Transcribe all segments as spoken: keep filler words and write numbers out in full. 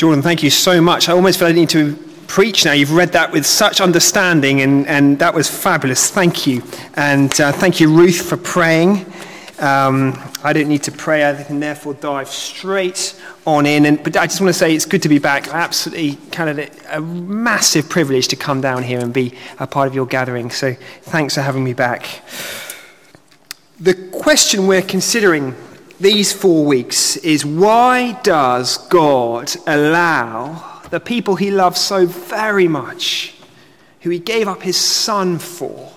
Jordan, thank you so much. I almost feel I need to preach now. You've read that with such understanding, and, and that was fabulous. Thank you. And uh, thank you, Ruth, for praying. Um, I don't need to pray. I can therefore dive straight on in. And but I just want to say it's good to be back. Absolutely kind of a, a massive privilege to come down here and be a part of your gathering. So thanks for having me back. The question we're considering these four weeks is, why does God allow the people he loves so very much, who he gave up his son for,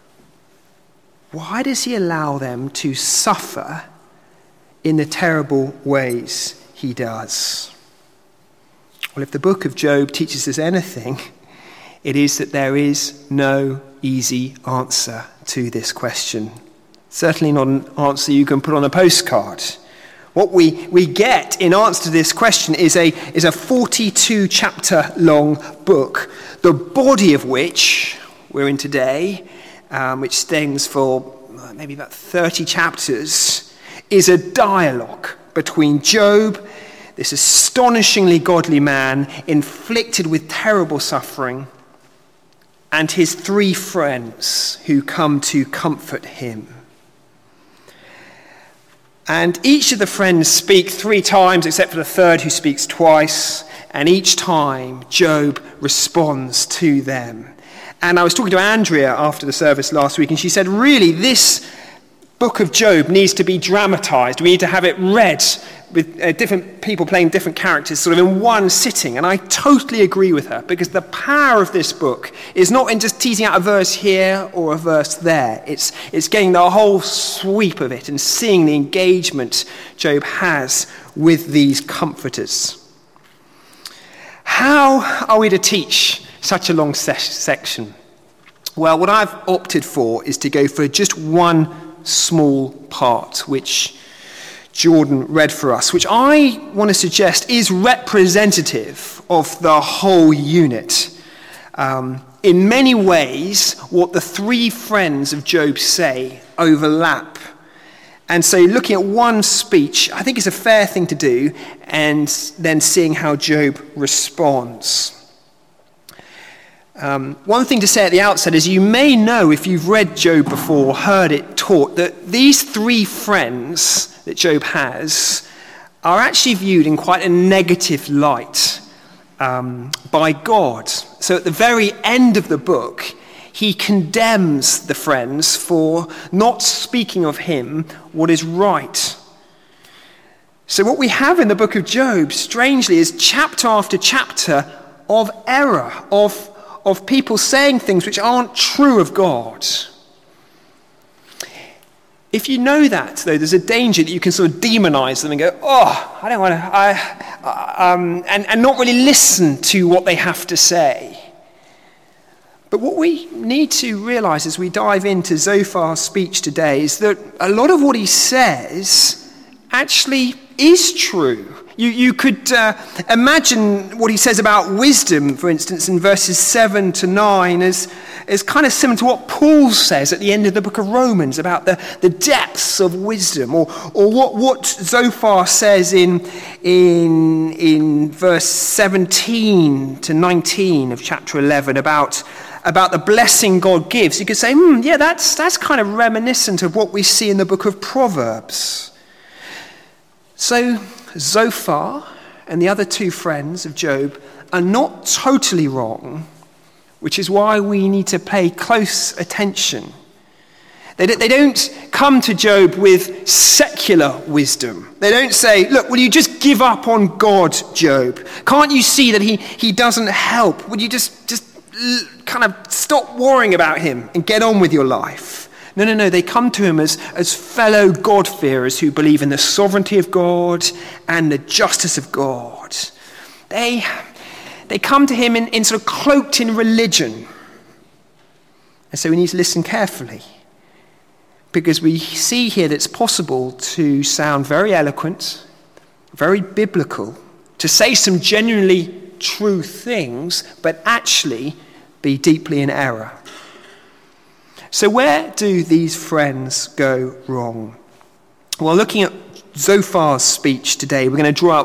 why does he allow them to suffer in the terrible ways he does? Well, if the book of Job teaches us anything, it is that there is no easy answer to this question. Certainly not an answer you can put on a postcard. What we, we get in answer to this question is a, is a forty-two chapter long book, the body of which we're in today, um, which stands for maybe about thirty chapters, is a dialogue between Job, this astonishingly godly man inflicted with terrible suffering, and his three friends who come to comfort him. And each of the friends speak three times, except for the third who speaks twice. And each time, Job responds to them. And I was talking to Andrea after the service last week, and she said, really, this book of Job needs to be dramatized. We need to have it read with uh, different people playing different characters sort of in one sitting. And I totally agree with her, because the power of this book is not in just teasing out a verse here or a verse there. It's, it's getting the whole sweep of it and seeing the engagement Job has with these comforters. How are we to teach such a long se- section? Well, what I've opted for is to go for just one small part, which Jordan read for us, which I want to suggest is representative of the whole unit. Um, in many ways, what the three friends of Job say overlap. And so looking at one speech, I think is a fair thing to do, and then seeing how Job responds. Um, one thing to say at the outset is, you may know, if you've read Job before or heard it taught, that these three friends that Job has are actually viewed in quite a negative light um, by God. So at the very end of the book, he condemns the friends for not speaking of him what is right. So what we have in the book of Job, strangely, is chapter after chapter of error, of of people saying things which aren't true of God. If you know that, though, there's a danger that you can sort of demonize them and go, oh, I don't want to, I, I, um, and, and not really listen to what they have to say. But what we need to realize as we dive into Zophar's speech today is that a lot of what he says actually is true. You, you could uh, imagine what he says about wisdom, for instance, in verses seven to nine, as, as kind of similar to what Paul says at the end of the book of Romans about the, the depths of wisdom, or, or what, what Zophar says in, in, in verse seventeen to nineteen of chapter eleven about, about the blessing God gives. You could say, hmm, yeah, that's, that's kind of reminiscent of what we see in the book of Proverbs. So Zophar and the other two friends of Job are not totally wrong, which is why we need to pay close attention. They don't, they don't come to Job with secular wisdom. They don't say, look, will you just give up on God, Job? Can't you see that he, he doesn't help? Would you just, just kind of stop worrying about him and get on with your life? No, no, no, they come to him as, as fellow God-fearers who believe in the sovereignty of God and the justice of God. They, they come to him in, in sort of cloaked in religion. And so we need to listen carefully, because we see here that it's possible to sound very eloquent, very biblical, to say some genuinely true things, but actually be deeply in error. So where do these friends go wrong? Well, looking at Zophar's speech today, we're going to draw out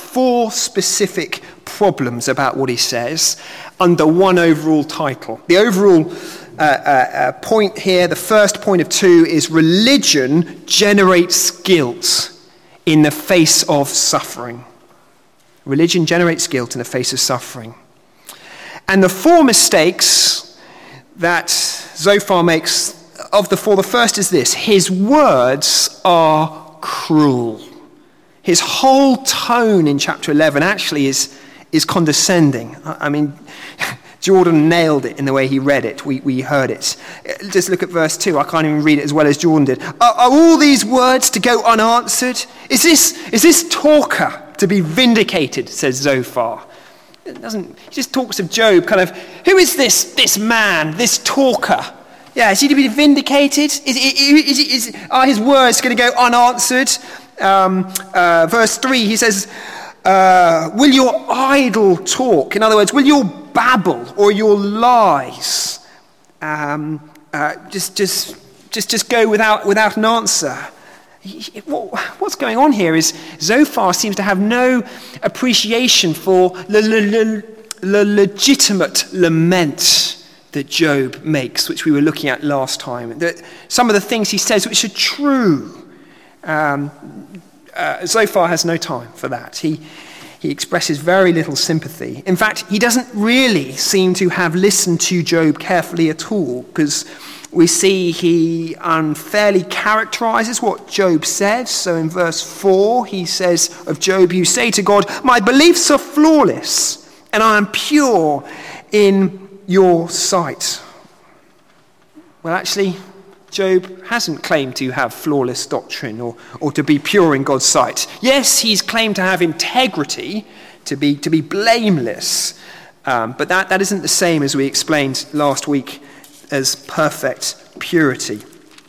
four specific problems about what he says under one overall title. The overall uh, uh, uh, point here, the first point of two, is religion generates guilt in the face of suffering. Religion generates guilt in the face of suffering. And the four mistakes that Zophar makes, of the four, the first is this: his words are cruel. His whole tone in chapter eleven actually is, is condescending. I mean, Jordan nailed it in the way he read it. We, we heard it. Just look at verse two. I can't even read it as well as Jordan did. Are, are all these words to go unanswered? Is this, is this talker to be vindicated, says Zophar. It doesn't, he just talks of Job, kind of, who is this, this man, this talker? Yeah, is he to be vindicated? Is, is, is, is, are his words going to go unanswered? Um, uh, verse three, he says, uh, will your idle talk, in other words, will your babble or your lies um, uh, just, just, just, just go without, without an answer? What's going on here is Zophar seems to have no appreciation for the, the, the legitimate lament that Job makes, which we were looking at last time. That some of the things he says which are true. Um, uh, Zophar has no time for that. He, he expresses very little sympathy. In fact, he doesn't really seem to have listened to Job carefully at all, because we see he unfairly characterizes what Job said. So in verse four, he says of Job, you say to God, my beliefs are flawless, and I am pure in your sight. Well, actually, Job hasn't claimed to have flawless doctrine or, or to be pure in God's sight. Yes, he's claimed to have integrity, to be, to be blameless, um, but that, that isn't the same, as we explained last week, as perfect purity.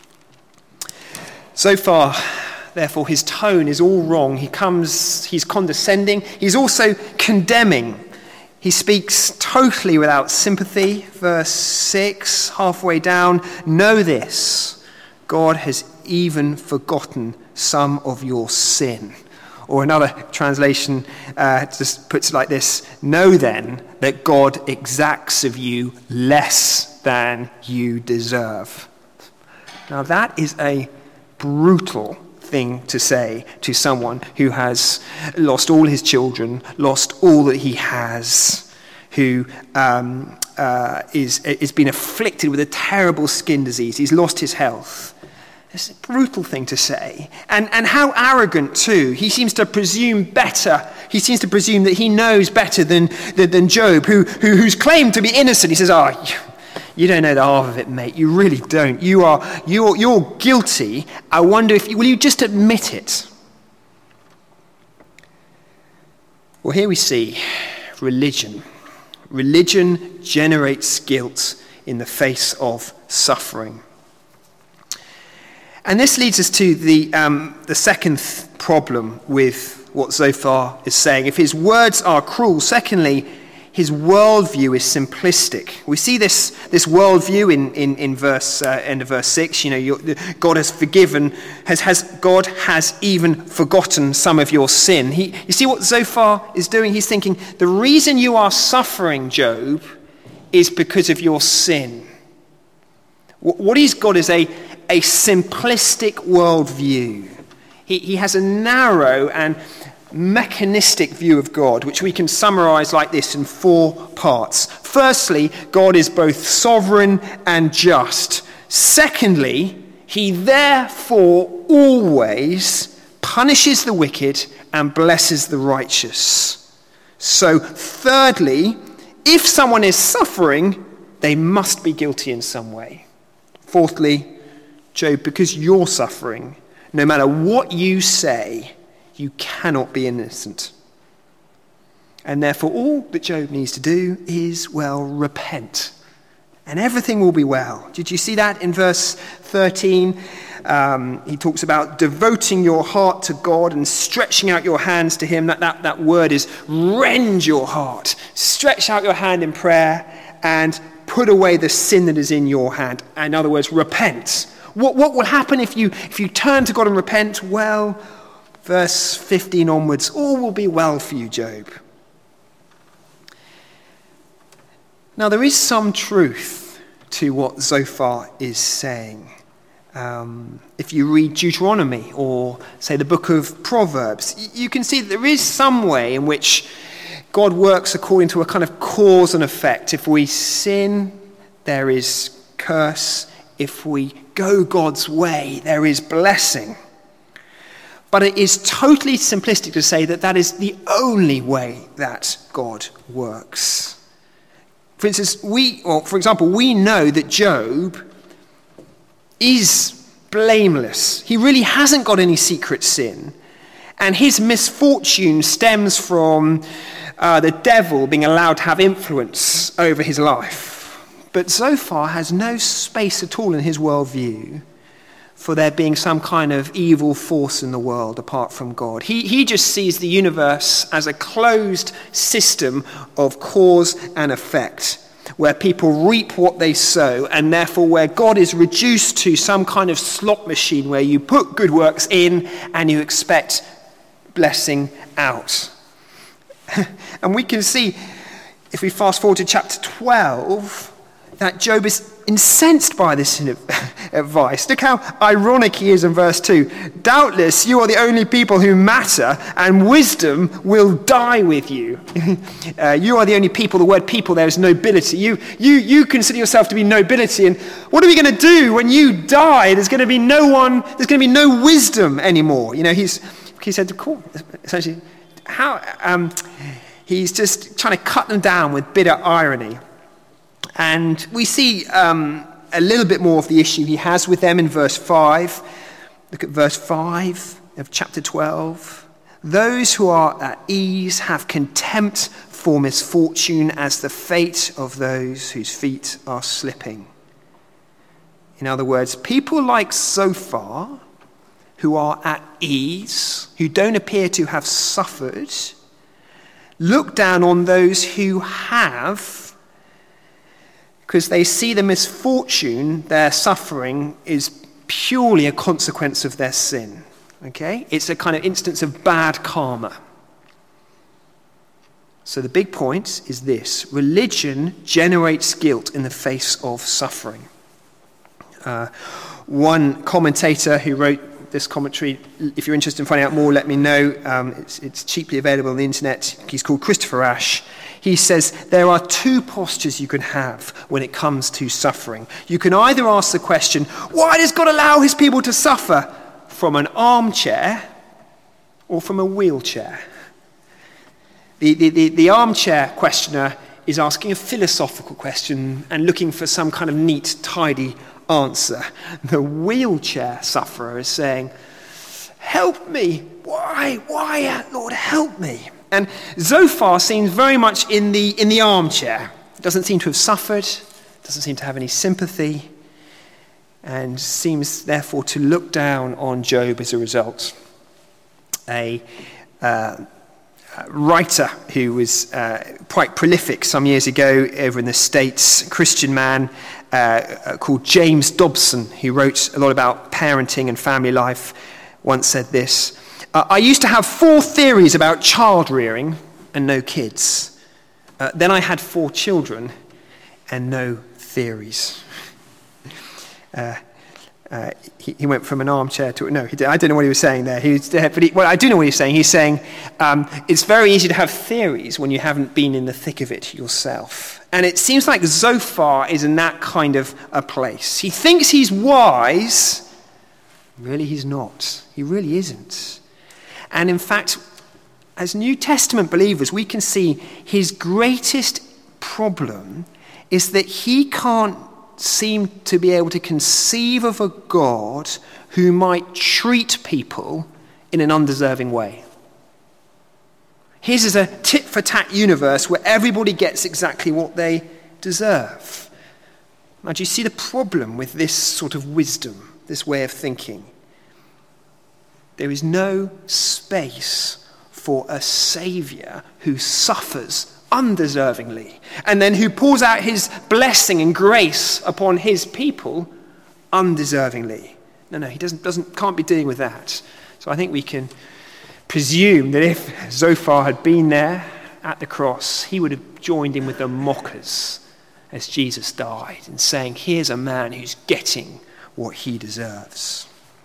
So far, therefore, his tone is all wrong. He comes, he's condescending. He's also condemning. He speaks totally without sympathy. Verse six, halfway down, know this, God has even forgotten some of your sin. Or another translation uh, just puts it like this, know then that God exacts of you less than you deserve. Now that is a brutal thing to say to someone who has lost all his children, lost all that he has, who um, uh, is, is been afflicted with a terrible skin disease. He's lost his health. It's a brutal thing to say. And, and how arrogant too. He seems to presume better. He seems to presume that he knows better than, than, than Job, who, who, who's claimed to be innocent. He says, oh, you don't know the half of it, mate. You really don't. You are, you're, you're guilty. I wonder if, you, will you just admit it? Well, here we see religion. Religion generates guilt in the face of suffering. And this leads us to the, um, the second th- problem with what Zophar is saying. If his words are cruel, secondly, his worldview is simplistic. We see this, this worldview in, in, in verse, uh, end of verse six. You know, your, God has forgiven, has, has, God has even forgotten some of your sin. He, you see what Zophar is doing? He's thinking, the reason you are suffering, Job, is because of your sin. What he's got is a, a simplistic worldview. He, he has a narrow and mechanistic view of God, which we can summarize like this in four parts. Firstly, God is both sovereign and just. Secondly, he therefore always punishes the wicked and blesses the righteous. So thirdly, if someone is suffering, they must be guilty in some way. Fourthly, Job, because you're suffering, no matter what you say, you cannot be innocent. And therefore, all that Job needs to do is, well, repent. And everything will be well. Did you see that in verse thirteen? Um, he talks about devoting your heart to God and stretching out your hands to him. That, that, that word is rend your heart. Stretch out your hand in prayer and put away the sin that is in your hand. In other words, repent. What, what will happen if you, if you turn to God and repent? Well, Verse fifteen onwards, all will be well for you, Job. Now, there is some truth to what Zophar is saying. Um, if you read Deuteronomy or, say, the book of Proverbs, you can see that there is some way in which God works according to a kind of cause and effect. If we sin, there is curse. If we go God's way, there is blessing. But it is totally simplistic to say that that is the only way that God works. For instance, we, or for example, we know that Job is blameless. He really hasn't got any secret sin. And his misfortune stems from uh, the devil being allowed to have influence over his life. But Zophar has no space at all in his worldview for there being some kind of evil force in the world apart from God. He, he just sees the universe as a closed system of cause and effect, where people reap what they sow, and therefore where God is reduced to some kind of slot machine where you put good works in and you expect blessing out. And we can see, if we fast forward to chapter twelve, that Job is incensed by this advice. Look how ironic he is in verse two. Doubtless you are the only people who matter, and wisdom will die with you. uh, you are the only people. The word people there is nobility. You, you, you consider yourself to be nobility, and what are we going to do when you die? There's going to be no one. There's going to be no wisdom anymore. You know, he's he said, cool. Essentially, how um, he's just trying to cut them down with bitter irony. And we see um, a little bit more of the issue he has with them in verse five. Look at verse five of chapter twelve. Those who are at ease have contempt for misfortune as the fate of those whose feet are slipping. In other words, people like Zophar, who are at ease, who don't appear to have suffered, look down on those who have, because they see the misfortune, their suffering, is purely a consequence of their sin. Okay? It's a kind of instance of bad karma. So the big point is this: religion generates guilt in the face of suffering. Uh, one commentator who wrote this commentary, if you're interested in finding out more, let me know. Um, it's, it's cheaply available on the internet. He's called Christopher Ash. He says there are two postures you can have when it comes to suffering. You can either ask the question, why does God allow his people to suffer, from an armchair or from a wheelchair? The, the, the, the armchair questioner is asking a philosophical question and looking for some kind of neat, tidy answer. The wheelchair sufferer is saying, help me. Why? Why, Lord, help me? And Zophar seems very much in the in the armchair. Doesn't seem to have suffered, doesn't seem to have any sympathy, and seems therefore to look down on Job as a result. A uh, writer who was uh, quite prolific some years ago over in the States, a Christian man uh, called James Dobson, who wrote a lot about parenting and family life, once said this: Uh, I used to have four theories about child rearing and no kids. Uh, then I had four children and no theories. Uh, uh, he, he went from an armchair to no. He did, I don't know what he was saying there. He was, uh, but he, well, I do know what he's saying. He's saying um, it's very easy to have theories when you haven't been in the thick of it yourself. And it seems like Zophar is in that kind of a place. He thinks he's wise. Really, he's not. He really isn't. And in fact, as New Testament believers, we can see his greatest problem is that he can't seem to be able to conceive of a God who might treat people in an undeserving way. His is a tit-for-tat universe where everybody gets exactly what they deserve. Now, do you see the problem with this sort of wisdom, this way of thinking? There is no space for a saviour who suffers undeservingly and then who pours out his blessing and grace upon his people undeservingly. No, no, he doesn't, doesn't, can't be dealing with that. So I think we can presume that if Zophar had been there at the cross, he would have joined in with the mockers as Jesus died and saying, here's a man who's getting what he deserves.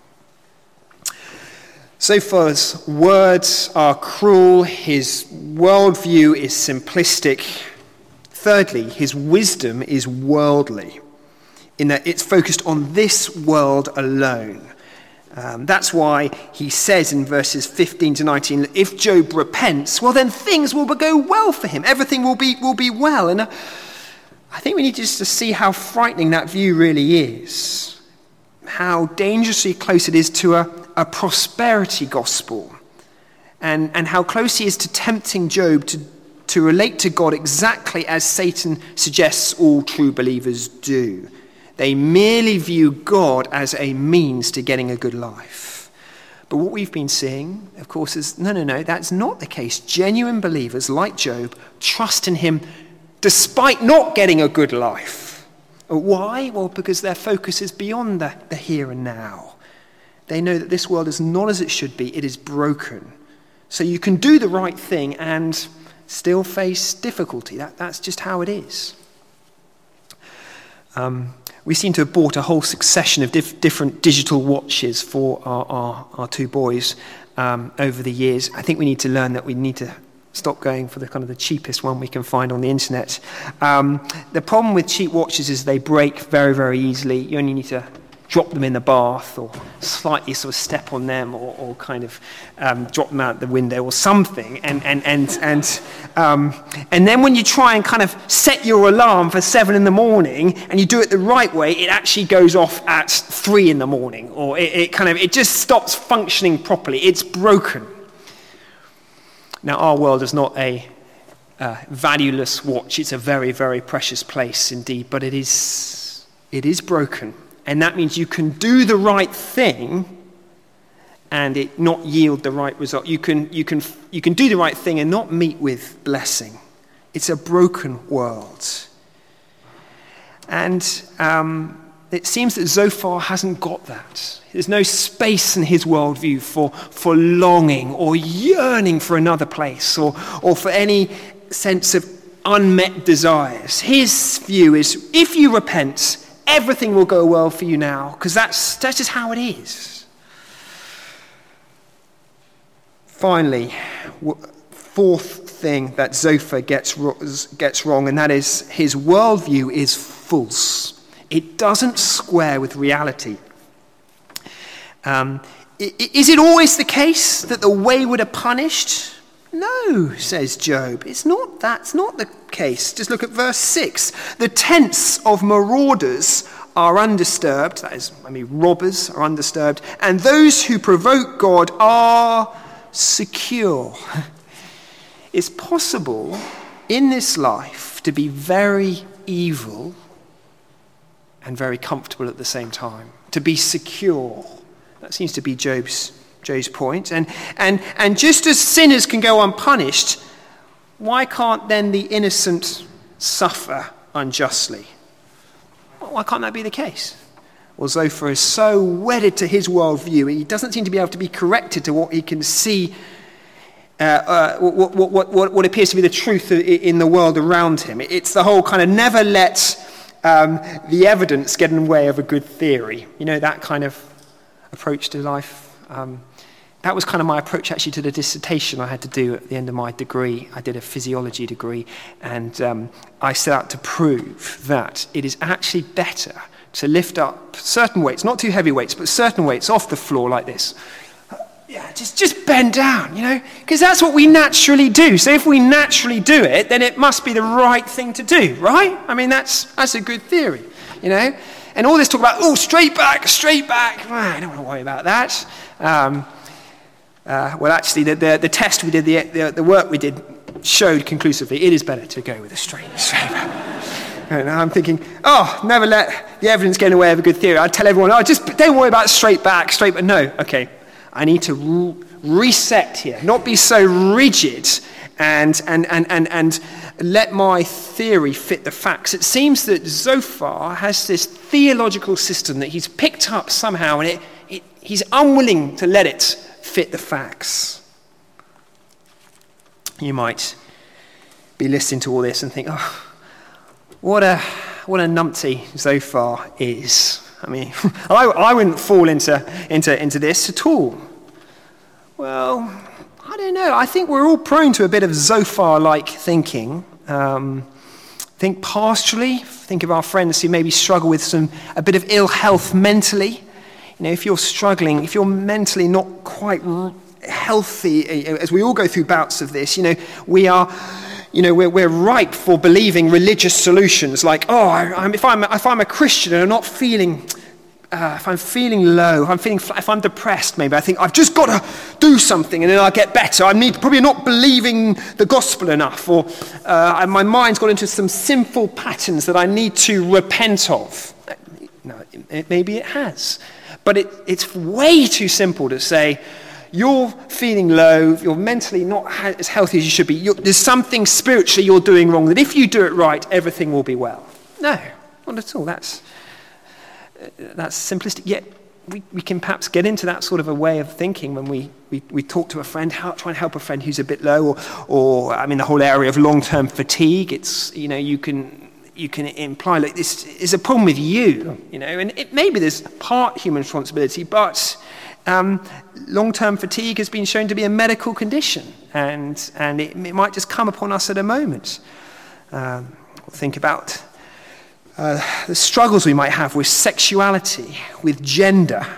Zophar's words are cruel. His worldview is simplistic. Thirdly, his wisdom is worldly, in that it's focused on this world alone. Um, that's why he says in verses fifteen to nineteen, if Job repents, well then things will go well for him. Everything will be will be well. And uh, I think we need just to see how frightening that view really is. How dangerously close it is to a, a prosperity gospel. And, and how close he is to tempting Job to, to relate to God exactly as Satan suggests all true believers do. They merely view God as a means to getting a good life. But what we've been seeing, of course, is no, no, no, that's not the case. Genuine believers like Job trust in him despite not getting a good life. Why? Well, because their focus is beyond the, the here and now. They know that this world is not as it should be. It is broken. So you can do the right thing and still face difficulty. That, that's just how it is. Um, we seem to have bought a whole succession of diff- different digital watches for our, our, our two boys um, over the years. I think we need to learn that we need to stop going for the kind of the cheapest one we can find on the internet. Um, the problem with cheap watches is they break very, very easily. You only need to drop them in the bath or slightly sort of step on them or, or kind of um, drop them out the window or something. And and and and um, and then when you try and kind of set your alarm for seven in the morning and you do it the right way, it actually goes off at three in the morning, or it, it kind of it just stops functioning properly. It's broken. Now, our world is not a uh, valueless watch. It's a very, very precious place indeed, but it is it is broken. And that means you can do the right thing and it not yield the right result. You can you can you can do the right thing and not meet with blessing. It's a broken world. And um, it seems that Zophar hasn't got that. There's no space in his worldview for, for longing or yearning for another place or, or for any sense of unmet desires. His view is, if you repent, everything will go well for you now, because that's, that's just how it is. Finally, fourth thing that Zophar gets, gets wrong, and that is his worldview is false. It doesn't square with reality. Um, is it always the case that the wayward are punished? No, says Job. It's not. That's not the case. Just look at verse six. The tents of marauders are undisturbed. That is, I mean, robbers are undisturbed. And those who provoke God are secure. It's possible in this life to be very evil and very comfortable at the same time. To be secure. That seems to be Job's Job's point. And, and, and just as sinners can go unpunished, why can't then the innocent suffer unjustly? Why can't that be the case? Well, Zophar is so wedded to his worldview, he doesn't seem to be able to be corrected to what he can see, uh, uh, what, what, what, what appears to be the truth in the world around him. It's the whole kind of never let um, the evidence get in the way of a good theory. You know, that kind of approach to life. Um, that was kind of my approach actually to the dissertation I had to do at the end of my degree. I did a physiology degree, and um, I set out to prove that it is actually better to lift up certain weights, not too heavy weights, but certain weights off the floor like this. Yeah, just, just bend down, you know, because that's what we naturally do. So if we naturally do it, then it must be the right thing to do, right? I mean, that's that's a good theory, you know. And all this talk about, oh, straight back, straight back. I don't want to worry about that. Um, uh, well, actually, the, the, the test we did, the, the, the work we did showed conclusively it is better to go with a straight, straight back. And I'm thinking, oh, never let the evidence get in the way of a good theory. I'd tell everyone, oh, just don't worry about straight back, straight back. No, okay, I need to re- reset here, not be so rigid and and and and and let my theory fit the facts. It seems that Zophar has this theological system that he's picked up somehow, and it, it, he's unwilling to let it fit the facts. You might be listening to all this and think, oh, what a what a numpty Zophar is. I mean, I, I wouldn't fall into, into, into this at all. Well, I don't know. I think we're all prone to a bit of Zophar-like thinking. Um, think pastorally. Think of our friends who maybe struggle with some a bit of ill health mentally. You know, if you're struggling, if you're mentally not quite healthy, as we all go through bouts of this, you know, we are, you know, we're, we're ripe for believing religious solutions like, oh, I, I'm, if I'm if I'm a Christian and I'm not feeling, uh, if I'm feeling low, if I'm feeling, if I'm depressed, maybe I think I've just got to do something and then I'll get better. I need probably not believing the gospel enough, or uh, my mind's got into some sinful patterns that I need to repent of. No, it, maybe it has, but it, it's way too simple to say, you're feeling low, you're mentally not as healthy as you should be, you're, there's something spiritually you're doing wrong, that if you do it right, everything will be well. No, not at all. That's uh, that's simplistic. Yet we, we can perhaps get into that sort of a way of thinking when we, we, we talk to a friend, how, try and help a friend who's a bit low, or, or I mean, the whole area of long-term fatigue. It's, you know, you can... you can imply like this is a problem with you, you know, and it, maybe there's part human responsibility, but um, long-term fatigue has been shown to be a medical condition, and and it, it might just come upon us at a moment. Um, think about uh, the struggles we might have with sexuality, with gender,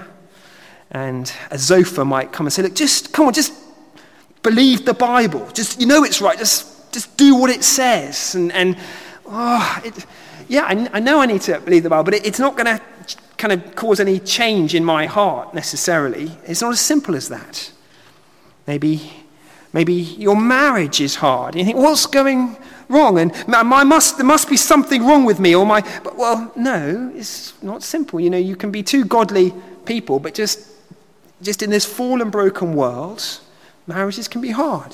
and a Zophar might come and say, look, just come on, just believe the Bible, just, you know, it's right, just just do what it says, and and Oh, it, yeah, I, I know I need to believe the Bible, but it, it's not going to kind of cause any change in my heart necessarily. It's not as simple as that. Maybe, maybe your marriage is hard. You think, what's going wrong? And my must there must be something wrong with me, or my. But, well, no, it's not simple. You know, you can be two godly people, but just, just in this fallen, broken world, marriages can be hard.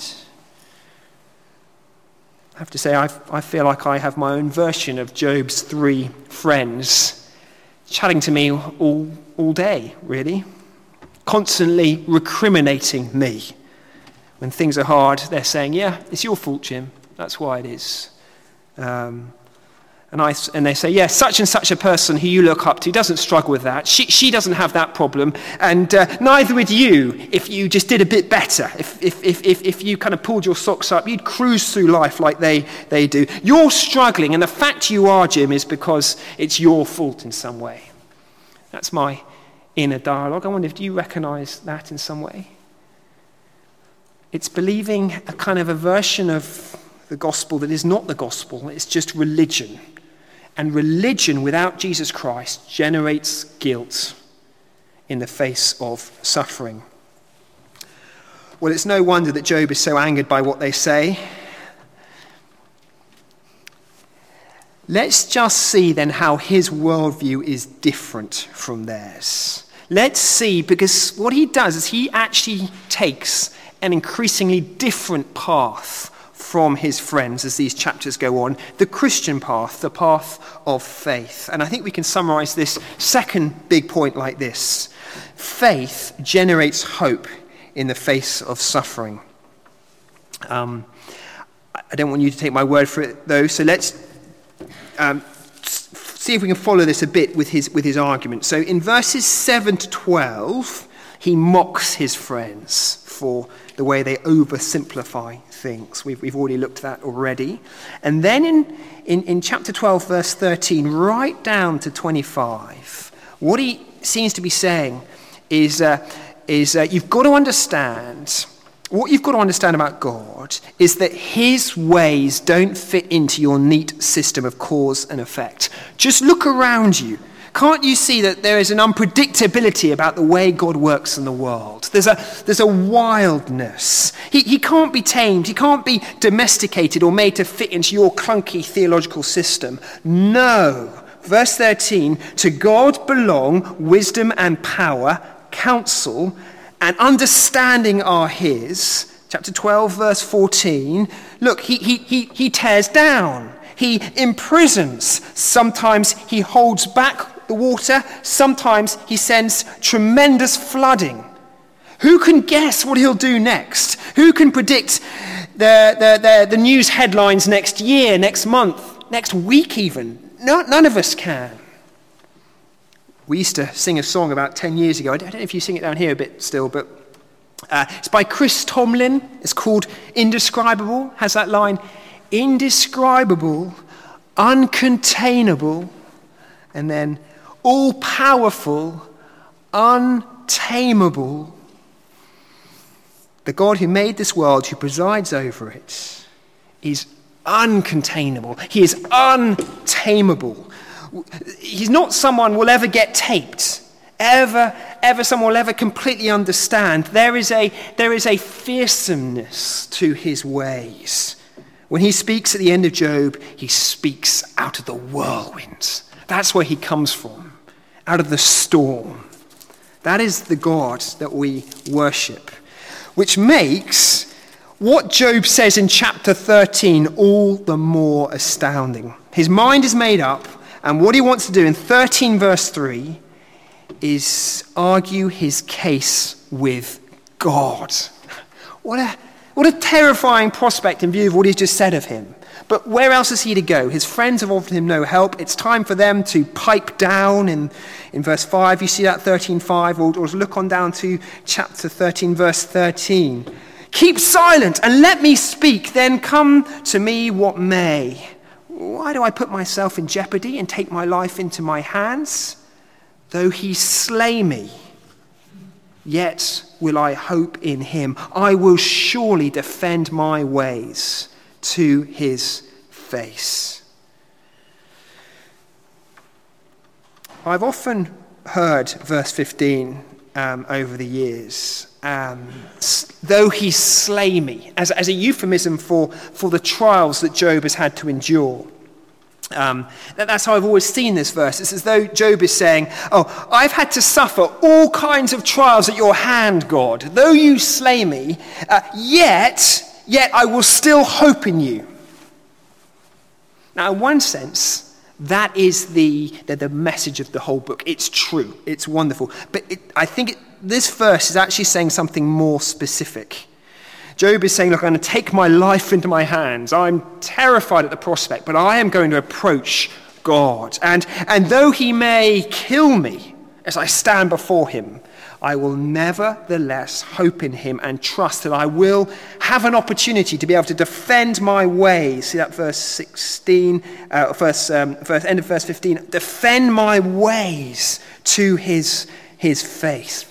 I have to say, I, I feel like I have my own version of Job's three friends chatting to me all, all day, really, constantly recriminating me. When things are hard, they're saying, yeah, it's your fault, Jim. That's why it is. Um, and, I, and they say, yeah, such and such a person who you look up to doesn't struggle with that. She, she doesn't have that problem. And uh, neither would you if you just did a bit better. If, if, if, if, if you kind of pulled your socks up, you'd cruise through life like they, they do. You're struggling, and the fact you are, Jim, is because it's your fault in some way. That's my inner dialogue. I wonder if you recognize that in some way. It's believing a kind of a version of the gospel that is not the gospel. It's just religion. And religion without Jesus Christ generates guilt in the face of suffering. Well, it's no wonder that Job is so angered by what they say. Let's just see then how his worldview is different from theirs. Let's see, because what he does is he actually takes an increasingly different path from his friends as these chapters go on, the Christian path, the path of faith. And I think we can summarize this second big point like this. Faith generates hope in the face of suffering. Um, I don't want you to take my word for it, though, so let's um, see if we can follow this a bit with his, with his argument. So in verses seven to twelve, he mocks his friends for the way they oversimplify things. We've, we've already looked at that already. And then in, in, in chapter twelve, verse thirteen, right down to twenty-five, what he seems to be saying is, uh, is uh, you've got to understand, what you've got to understand about God is that his ways don't fit into your neat system of cause and effect. Just look around you. Can't you see that there is an unpredictability about the way God works in the world? There's a, there's a wildness. He, he can't be tamed. He can't be domesticated or made to fit into your clunky theological system. No. Verse thirteen, to God belong wisdom and power, counsel, and understanding are his. Chapter twelve, verse fourteen. Look, he, he, he, he tears down. He imprisons. Sometimes he holds back the water. Sometimes he sends tremendous flooding. Who can guess what he'll do next? Who can predict the, the, the, the news headlines next year, next month, next week even. No, none of us can. We used to sing a song about ten years ago. I don't know if you sing it down here a bit still, but uh, it's by Chris Tomlin. It's called Indescribable. Has that line, indescribable, uncontainable, and then all-powerful, untamable. The God who made this world, who presides over it, is uncontainable. He is untamable. He's not someone will ever get taped, ever, ever someone will ever completely understand. There is a, there is a fearsomeness to his ways. When he speaks at the end of Job, he speaks out of the whirlwind. That's where he comes from, out of the storm. That is the God that we worship, which makes what Job says in chapter thirteen all the more astounding. His mind is made up, and what he wants to do in thirteen verse three is argue his case with God. What a, what a terrifying prospect in view of what he's just said of him. But where else is he to go? His friends have offered him no help. It's time for them to pipe down. In, in verse five, you see that thirteen five, or, or look on down to chapter thirteen, verse thirteen. Keep silent and let me speak, then come to me what may. Why do I put myself in jeopardy and take my life into my hands? Though he slay me, yet will I hope in him. I will surely defend my ways to his face. I've often heard verse fifteen um, over the years. Um, though he slay me, as, as a euphemism for, for the trials that Job has had to endure. Um, that, that's how I've always seen this verse. It's as though Job is saying, oh, I've had to suffer all kinds of trials at your hand, God. Though you slay me, uh, yet, yet I will still hope in you. Now, in one sense, that is the, the, the message of the whole book. It's true. It's wonderful. But it, I think it, this verse is actually saying something more specific. Job is saying, look, I'm going to take my life into my hands. I'm terrified at the prospect, but I am going to approach God. And, and though he may kill me as I stand before him, I will nevertheless hope in him and trust that I will have an opportunity to be able to defend my ways. See that verse sixteen, uh, verse, um, verse, end of verse fifteen. Defend my ways to his, his face.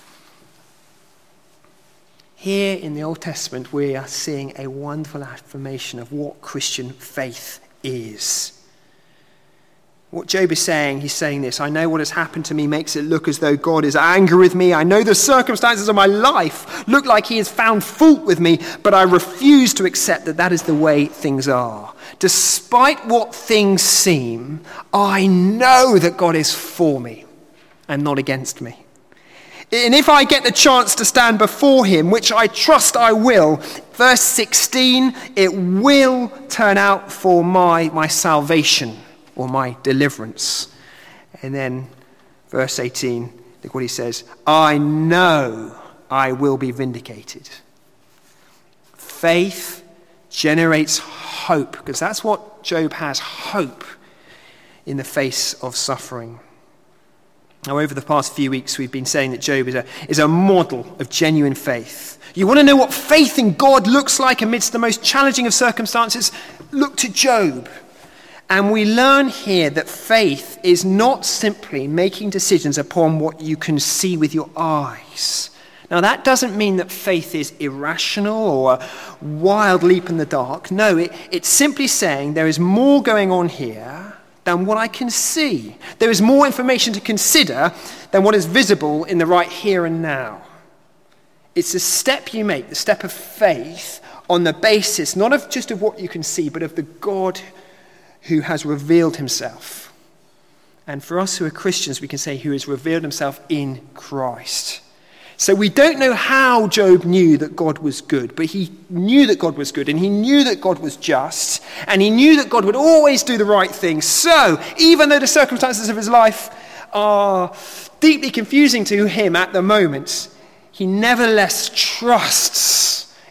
Here in the Old Testament, we are seeing a wonderful affirmation of what Christian faith is. What Job is saying, he's saying this, I know what has happened to me makes it look as though God is angry with me. I know the circumstances of my life look like he has found fault with me, but I refuse to accept that that is the way things are. Despite what things seem, I know that God is for me and not against me. And if I get the chance to stand before him, which I trust I will, verse sixteen, it will turn out for my, my salvation or my deliverance. And then verse eighteen, look what he says, I know I will be vindicated. Faith generates hope, because that's what Job has, hope in the face of suffering. Now, over the past few weeks, we've been saying that Job is a, is a model of genuine faith. You want to know what faith in God looks like amidst the most challenging of circumstances? Look to Job. And we learn here that faith is not simply making decisions upon what you can see with your eyes. Now, that doesn't mean that faith is irrational or a wild leap in the dark. No, it, it's simply saying there is more going on here than what I can see. There is more information to consider than what is visible in the right here and now. It's a step you make, the step of faith, on the basis not of just of what you can see, but of the God who has revealed himself. And for us who are Christians, we can say who has revealed himself in Christ. So we don't know how Job knew that God was good, but he knew that God was good, and he knew that God was just, and he knew that God would always do the right thing. So even though the circumstances of his life are deeply confusing to him at the moment, he nevertheless trusts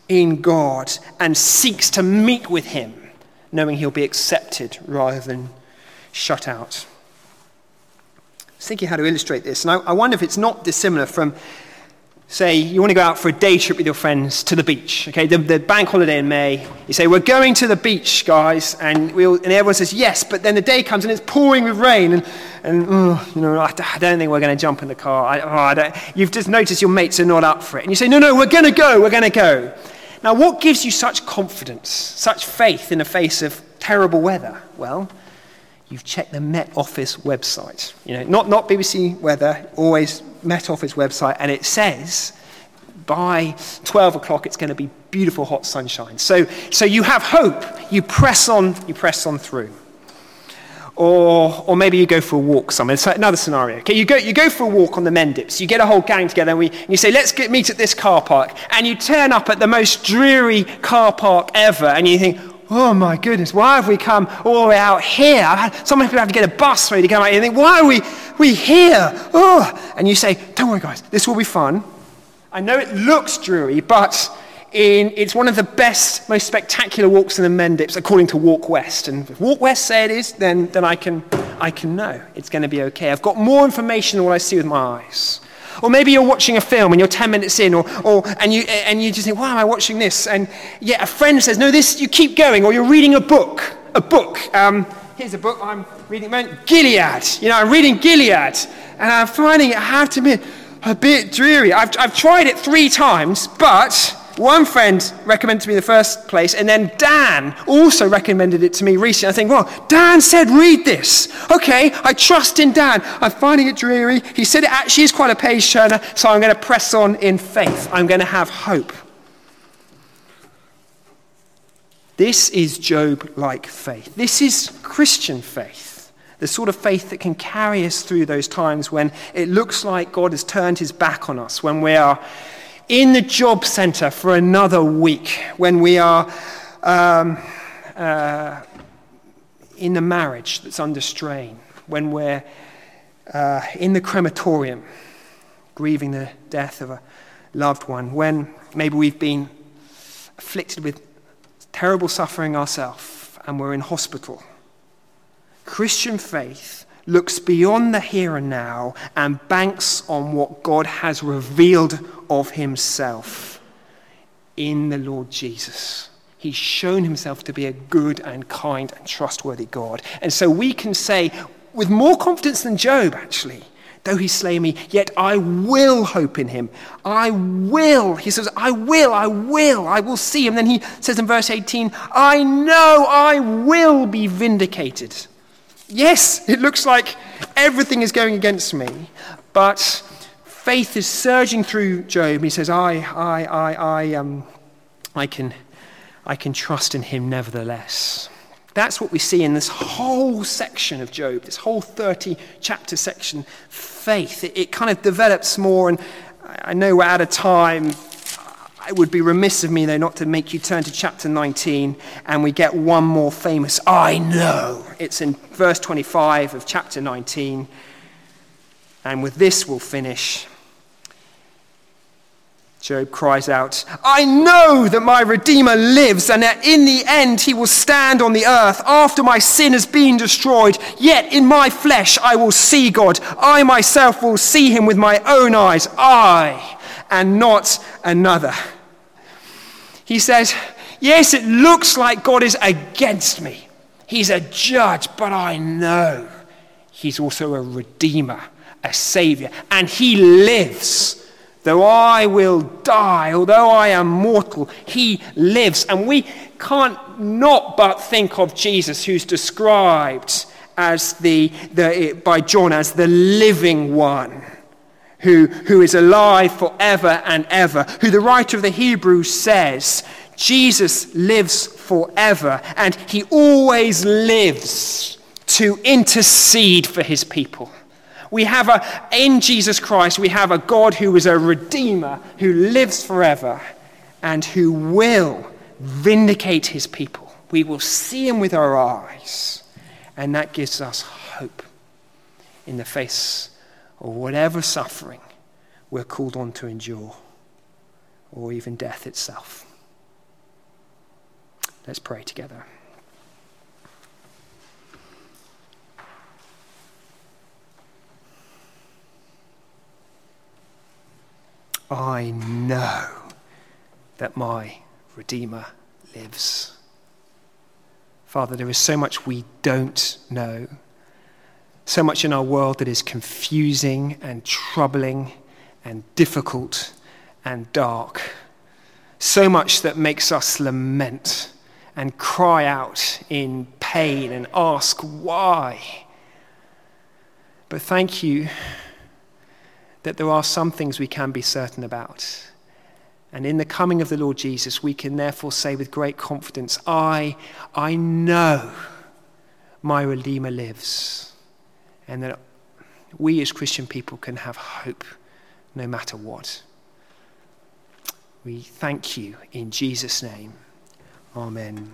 in God and seeks to meet with him, knowing he'll be accepted rather than shut out. I was thinking how to illustrate this, and I, I wonder if it's not dissimilar from, say, you want to go out for a day trip with your friends to the beach, okay, the, the bank holiday in May. You say, we're going to the beach, guys, and we all, and everyone says yes, but then the day comes and it's pouring with rain, and, and oh, you know, I, I don't think we're going to jump in the car. I, oh, I don't. You've just noticed your mates are not up for it, and you say, no, no, we're going to go, we're going to go. Now, what gives you such confidence, such faith in the face of terrible weather? Well, you've checked the Met Office website. You know, not, not B B C weather, always Met Office website, and it says by twelve o'clock it's going to be beautiful hot sunshine. So, so you have hope. You press on, you press on through. Or, or maybe you go for a walk somewhere. It's another scenario. Okay, you go, you go for a walk on the Mendips. You get a whole gang together, and, we, and you say, let's get, meet at this car park. And you turn up at the most dreary car park ever, and you think, oh my goodness, why have we come all the way out here? Some people have to get a bus ready to come out here. And you think, why are we, we here? Oh. And you say, don't worry guys, this will be fun. I know it looks dreary, but in, it's one of the best, most spectacular walks in the Mendips, according to Walk West. And if Walk West say it is, then, then I can, I can know it's going to be okay. I've got more information than what I see with my eyes. Or maybe you're watching a film and you're ten minutes in, or, or and you and you just think, why am I watching this? And yet a friend says, no, this, you keep going. Or you're reading a book, a book. Um, here's a book I'm reading, Gilead. You know, I'm reading Gilead, and I'm finding it, I have to admit, a bit dreary. I've I've tried it three times, but one friend recommended it to me in the first place, and then Dan also recommended it to me recently. I think, well, Dan said read this. Okay, I trust in Dan. I'm finding it dreary. He said it actually is quite a page turner, so I'm going to press on in faith. I'm going to have hope. This is Job-like faith. This is Christian faith. The sort of faith that can carry us through those times when it looks like God has turned his back on us, when we are in the job centre for another week, when we are um, uh, in the marriage that's under strain, when we're uh, in the crematorium grieving the death of a loved one, when maybe we've been afflicted with terrible suffering ourselves and we're in hospital. Christian faith looks beyond the here and now and banks on what God has revealed of himself in the Lord Jesus. He's shown himself to be a good and kind and trustworthy God. And so we can say with more confidence than Job, actually, though he slay me, yet I will hope in him. I will. He says, I will, I will, I will see him. Then he says in verse eighteen, I know I will be vindicated. Yes, it looks like everything is going against me, but faith is surging through Job. He says, I, I, I, I, um, I can, I can trust in him nevertheless. That's what we see in this whole section of Job, this whole thirty chapter section, faith. It, it kind of develops more, and I know we're out of time. It would be remiss of me, though, not to make you turn to chapter nineteen, and we get one more famous I know. It's in verse twenty-five of chapter nineteen, and with this we'll finish. Job cries out, I know that my Redeemer lives, and that in the end he will stand on the earth after my sin has been destroyed. Yet in my flesh I will see God. I myself will see him with my own eyes. I, and not another. He says, yes, it looks like God is against me. He's a judge, but I know he's also a redeemer, a savior, and he lives. Though I will die, although I am mortal, he lives. And we can't not but think of Jesus, who's described as the, the by John as the living one, who, who is alive forever and ever, who the writer of the Hebrews says, Jesus lives forever, and he always lives to intercede for his people. We have a, in Jesus Christ, we have a God who is a redeemer, who lives forever, and who will vindicate his people. We will see him with our eyes, and that gives us hope in the face of whatever suffering we're called on to endure, or even death itself. Let's pray together. I know that my Redeemer lives. Father, there is so much we don't know, so much in our world that is confusing and troubling and difficult and dark, so much that makes us lament and cry out in pain and ask why. But thank you that there are some things we can be certain about. And in the coming of the Lord Jesus, we can therefore say with great confidence, I, I know my Redeemer lives. And that we as Christian people can have hope no matter what. We thank you in Jesus' name. Amen.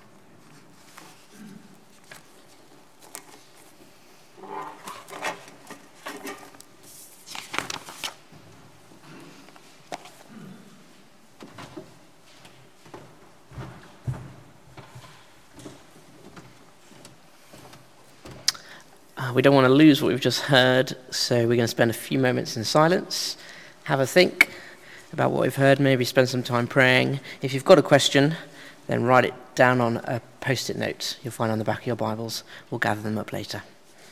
We don't want to lose what we've just heard, so we're going to spend a few moments in silence, have a think about what we've heard, maybe spend some time praying. If you've got a question, then write it down on a post-it note you'll find on the back of your Bibles. We'll gather them up later.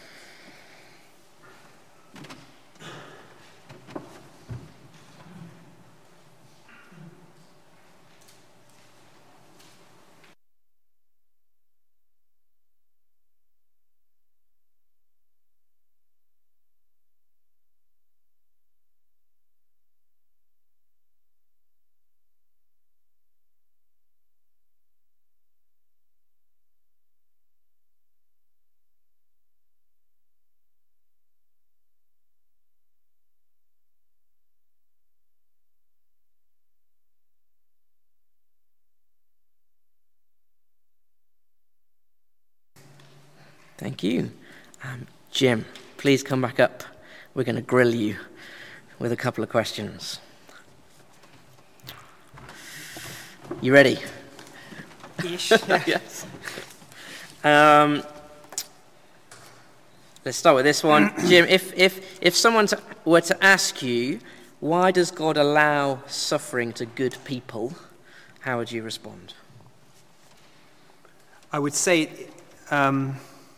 Thank you. Um, Jim, please come back up. We're going to grill you with a couple of questions. You ready? Ish. Yes. Um, let's start with this one. Jim, if, if, if someone to, were to ask you, why does God allow suffering to good people, how would you respond? I would say... Um,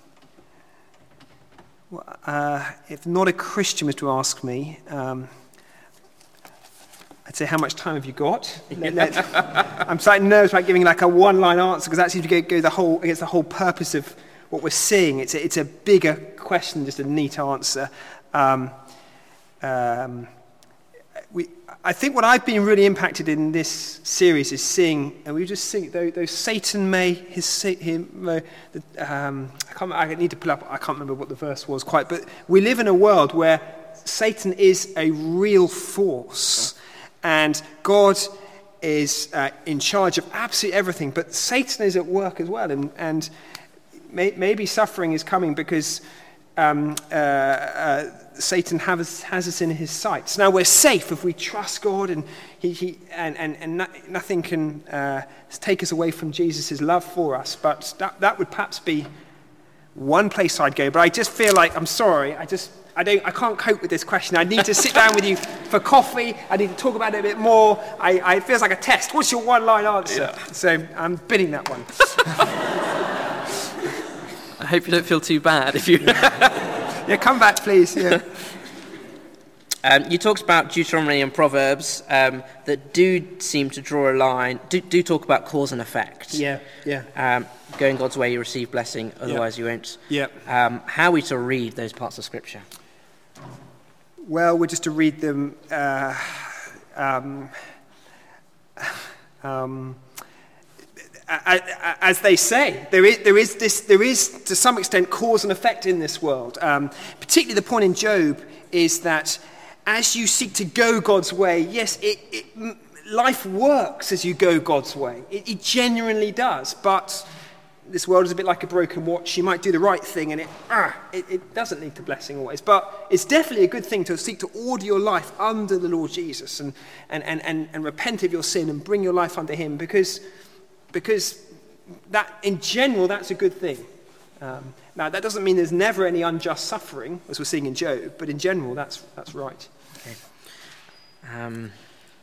Uh, if not a Christian was to ask me, um, I'd say, how much time have you got? Let, let, I'm slightly nervous about giving like a one-line answer because that seems to go, go the whole, against the whole purpose of what we're seeing. It's a, it's a bigger question, just a neat answer. Um, um, we, I think what I've been really impacted in this series is seeing, and we just see though, though Satan may his him, uh, um, I can't. I need to pull up. I can't remember what the verse was quite. But we live in a world where Satan is a real force, and God is uh, in charge of absolutely everything. But Satan is at work as well, and and may, maybe suffering is coming because. Um, uh, uh, Satan has, has us in his sights. Now we're safe if we trust God, and he, he and, and, and no, nothing can uh, take us away from Jesus' love for us. But that, that would perhaps be one place I'd go. But I just feel like, I'm sorry, I just I don't I can't cope with this question. I need to sit down with you for coffee. I need to talk about it a bit more. I, I it feels like a test. What's your one-line answer? Yeah. So I'm bidding that one. I hope you don't feel too bad if you... Yeah, come back, please. Yeah. Um, you talked about Deuteronomy and Proverbs um, that do seem to draw a line, do, do talk about cause and effect. Yeah, yeah. Um, going God's way, you receive blessing, otherwise yeah. you won't. Yeah. Um, how are we to read those parts of Scripture? Well, we're just to read them... Uh, um, um, as they say, there is, there is this, there is to some extent cause and effect in this world. Um, particularly the point in Job is that as you seek to go God's way, yes, it, it, life works as you go God's way. It, it genuinely does. But this world is a bit like a broken watch. You might do the right thing and it, ah, it, it doesn't lead to blessing always. But it's definitely a good thing to seek to order your life under the Lord Jesus and, and, and, and, and repent of your sin and bring your life under him because... Because that in general, that's a good thing. Um, now, that doesn't mean there's never any unjust suffering, as we're seeing in Job, but in general, that's that's right. Okay. Um,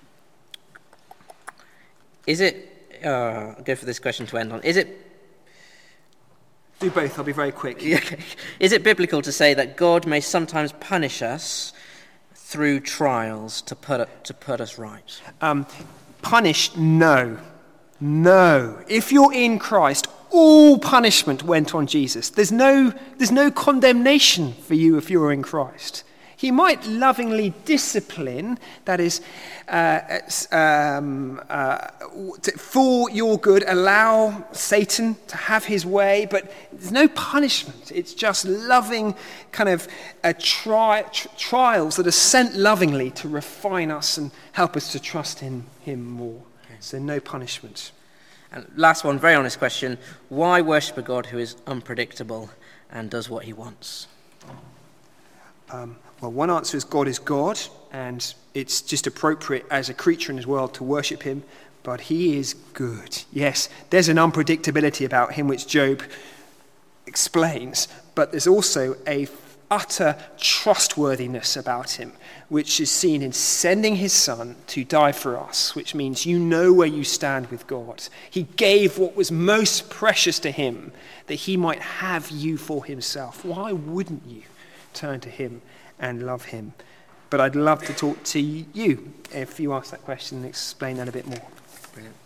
is it, uh, I'll go for this question to end on, is it Do both, I'll be very quick. Okay. Is it biblical to say that God may sometimes punish us through trials to put to put us right? Um, punished, no. No. If you're in Christ, all punishment went on Jesus. There's no, there's no condemnation for you if you're in Christ. He might lovingly discipline, that is, uh, um, uh, for your good, allow Satan to have his way, but there's no punishment. It's just loving kind of uh, tri- tr- trials that are sent lovingly to refine us and help us to trust in him more. Okay. So no punishment. And last one, very honest question. Why worship a God who is unpredictable and does what he wants? Um, well, one answer is God is God, and it's just appropriate as a creature in his world to worship him, but he is good. Yes, there's an unpredictability about him which Job explains, but there's also a utter trustworthiness about him, which is seen in sending his son to die for us, which means you know where you stand with God. He gave what was most precious to him that he might have you for himself. Why wouldn't you turn to him and love him? But I'd love to talk to you if you ask that question and explain that a bit more. Brilliant.